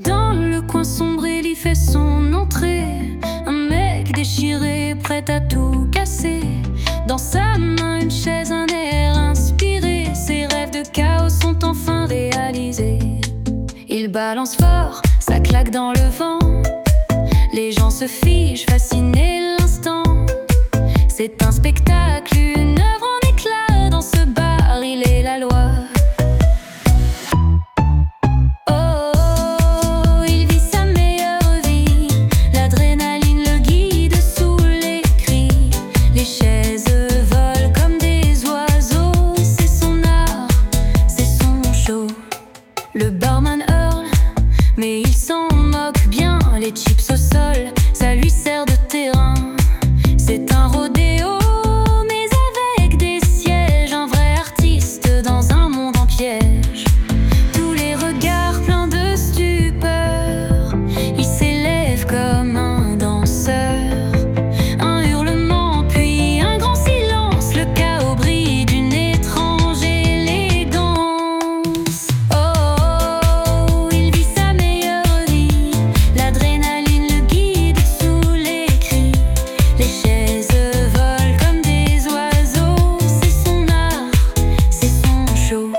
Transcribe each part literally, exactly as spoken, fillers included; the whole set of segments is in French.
Dans le coin sombre, il y fait son entrée. Un mec déchiré, prêt à tout casser. Dans sa main, une chaise, un air inspiré. Ses rêves de chaos sont enfin réalisés. Il balance fort, ça claque dans le vent. Les gens se figent, fascinés l'instant. C'est un spectacle, une œuvre en éclat. Dans ce bar, il est la loi. Oh, il vit sa meilleure vie. L'adrénaline le guide sous les cris. Les chaises volent comme des oiseaux. C'est son art, c'est son show. Le barman hurle, mais il s'en moque bien. Les chips au sol, ça lui sert de terrain. C'est un rodéo, mais avec des sièges. Un vrai artiste dans un monde en piège. Tous les regards pleins de stupeur. Il s'élève comme un danseur. Un hurlement, puis un grand silence. Le chaos brille d'une étrange élégance. Oh, il vit sa meilleure vie. L'adrénaline le guide sous les cris. Les chaises volent comme des oiseaux. C'est son art, c'est son show.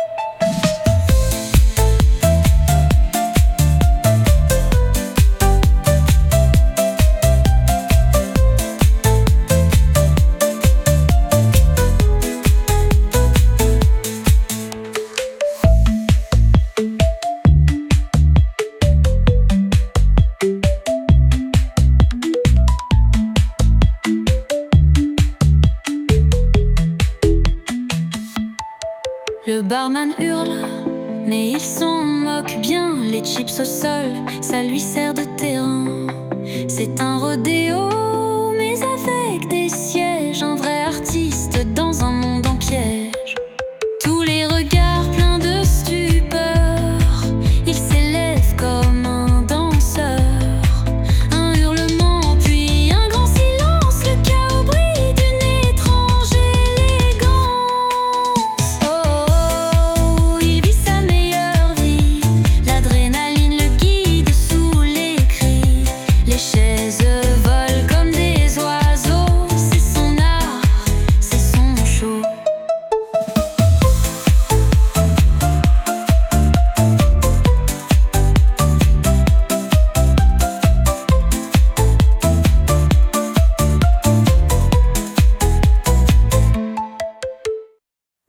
Le barman hurle, mais il s'en moque bien. Les chips au sol, ça lui sert de terrain. C'est un rodéo, mais avec des sièges.